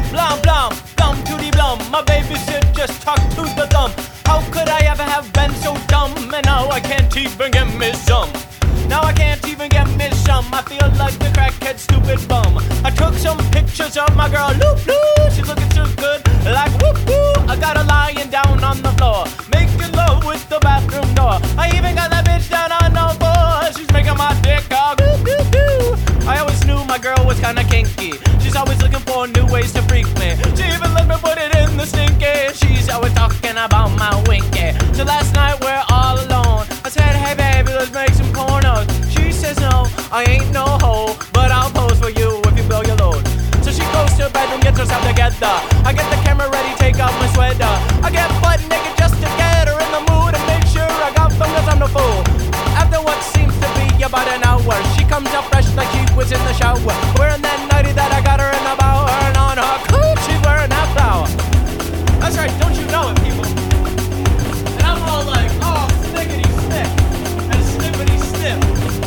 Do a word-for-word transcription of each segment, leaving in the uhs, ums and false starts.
Blum, blum, thumb to the blum. My baby said just talk to the thumb. How could I ever have been so dumb? And now I can't even get me some. Now I can't even get me some. I feel like the crackhead stupid bum. I took some pictures of my girl, loop loop. She's looking so good, like whoop whoop. I got her lying down on the floor, making love with the bathroom door. I even got that bitch down on the floor. She's making my dick all goo goo goo. I always knew my girl was kinda kinky. She's always looking for new ways to freak me. She even let me put it in the stinky. She's always talking about my winky. So last night we're all alone. I said, hey baby, let's make some pornos. She says no, I ain't no hoe, but I'll pose for you if you blow your load. So she goes to bed and gets herself together. I get the camera ready, take off my sweater. I get butt naked just to get her in the mood and make sure I got fingers on the fool. After what seems to be about an hour, she comes up fresh like she was in the shower, wearing that nightie that I got her in the bower, and on her cooch she's wearing that flower. That's right, don't you know it, people? And I'm all like, oh, snickety snick and snippity snip.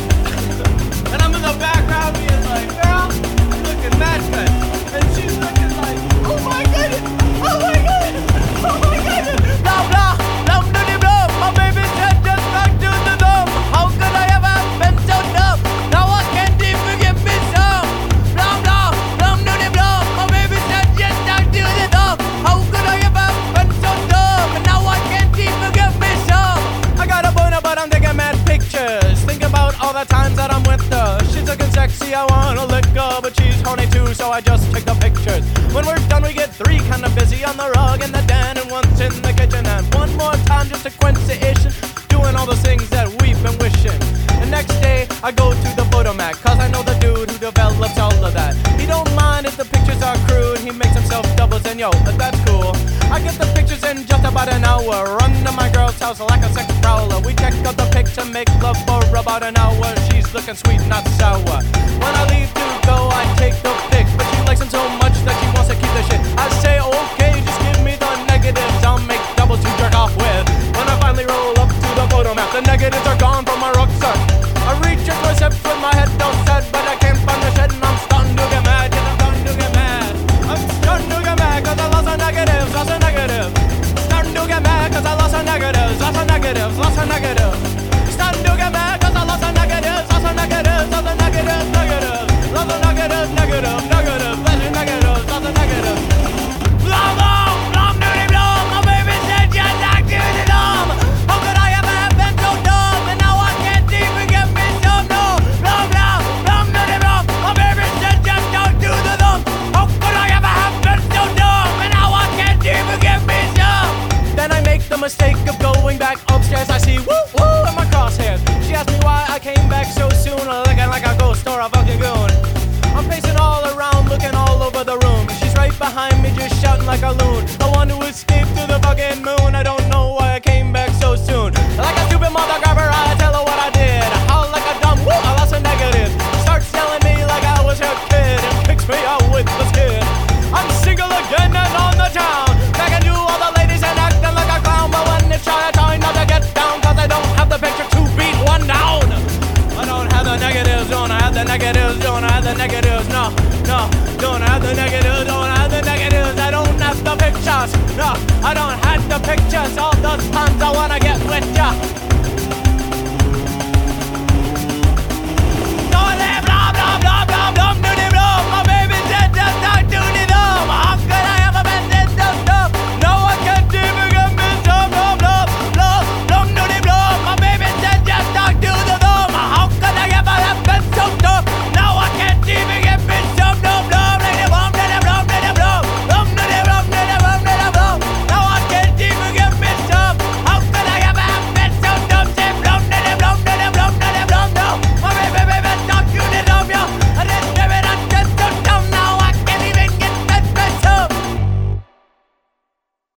And I'm in the background being like, girl, you're looking mad good. And she's looking like, oh my goodness, oh my goodness, oh my goodness. Blah blah, blum doody blum. My baby said just back to the dumb. How could I ever have been so dumb? Now I can't even give me some. Blah blah, blum doody blum. My baby said just back to the dumb. How could I ever have been so dumb? And now I can't even give me some. I got a boner, but I'm taking mad pictures. Think about all the times that I'm with her. She's looking sexy, I wanna lick her, but she's horny too, so I just take the pictures. When we're done, we get three kinda busy on the rug in the den and once in the kitchen, and one more time just to quench the issue, doing all those things that we've been wishing. The next day, I go to the Photomat, cause I know the dude who develops all of that. He don't mind if the pictures are crude, he makes himself doubles, and yo, that's cool. I get the pictures in just about an hour, run to my girl's house like a sex prowler. We check out the picture, make love for about an hour. She's looking sweet, not sour. When I leave to go, I take the pic, but she likes him so much that she wants to keep the shit. I say, okay, just give me the negatives, I'll make double to jerk off with. When I finally roll up to the photo map, the negatives are gone from my rucksack. I reach into my steps with my head down set, but I can't find the shed and I'm starting to get mad. Yeah, I'm starting to get mad. I'm starting to get mad cause I lost the negatives, lost the negatives. Starting to get mad cause I lost the negatives, lost the negatives, lost the negatives. Starting to get mad cause I lost the negatives, lost the negatives, lost the negatives, negatives. Lost the negatives, negative, negative, lost the negatives, lost the negatives. Blum, blum, blum, doody blum. My baby said just like to the dumb. How could I ever have been so dumb? And now I can't even get me some, no. Blum, blum, blum, doody blum. My baby said just don't do the dumb. How could I ever have been so dumb? And now I can't even get me some. Then I make the mistake of going back upstairs. I see woo woo in my crosshairs. She asked me why I came back so soon, looking like a ghost or a fucking goon. I'm pacing all around, looking all over the room. She's right behind me, just shouting like a loon. I want to escape to the fucking moon. I don't know why I came back so soon. Like a stupid mother grabber, I tell her what I did. I howl like a dumb woo, I lost a negative. Starts yelling me like I was her kid and kicks me out with the skin. I'm single again and on the town, back and do all the ladies and acting like a clown. But when it's try, I try not to get down, cause I don't have the picture to beat one down. I don't have the negatives, don't have the negatives, don't have the negatives, no, no, don't have the negatives, don't have the negatives, I don't have the pictures, no, I don't have the pictures, all those times I wanna get with ya.